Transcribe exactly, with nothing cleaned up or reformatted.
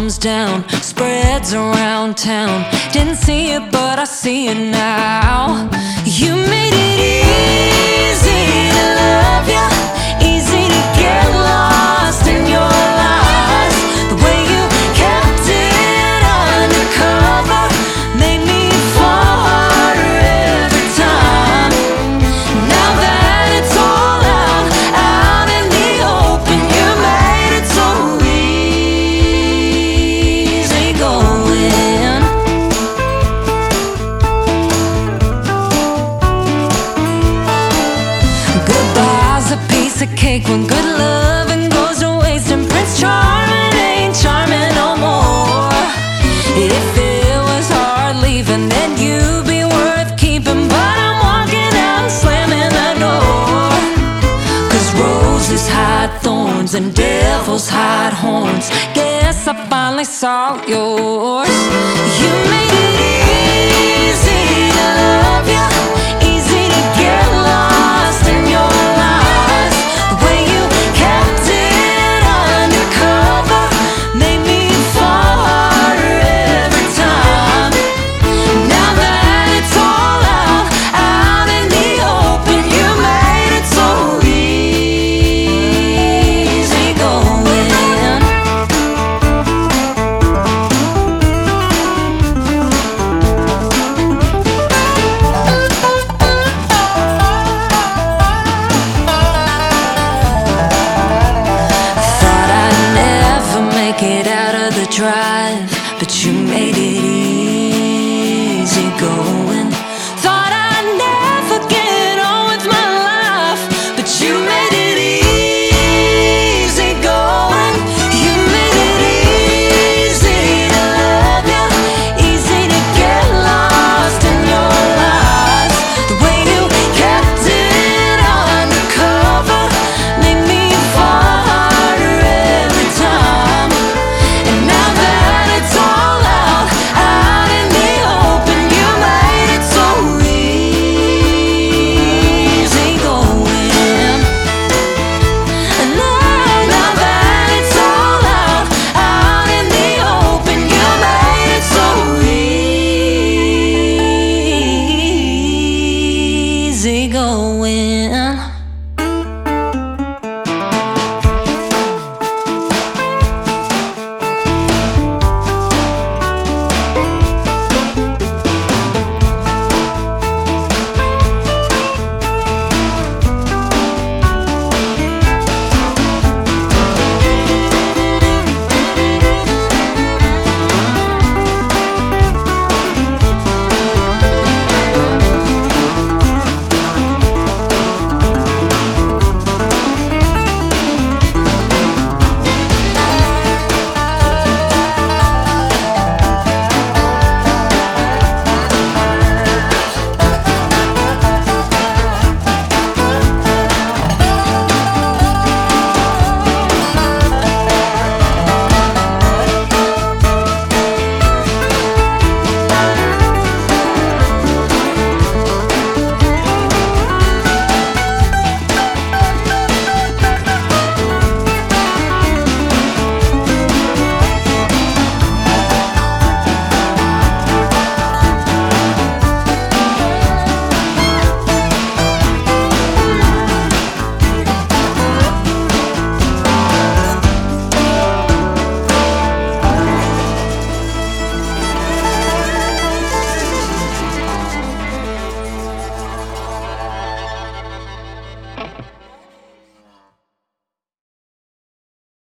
comes down, spreads around town. Didn't see it, but I see it now. You made it easy to love you, easy to get lost in your lies. The way you kept it undercover made me fall harder every time. Now that it's all out, out in the open, you made it so easy going. Goodbye's a piece of cake when good loving goes to waste, and Prince Charming ain't charming no more. If it was hard leaving, then you'd be worth keeping, but I'm walking out and slamming the door. Cause roses hide thorns and devils hide horns. Guess I finally saw yours. You made it easy to love you,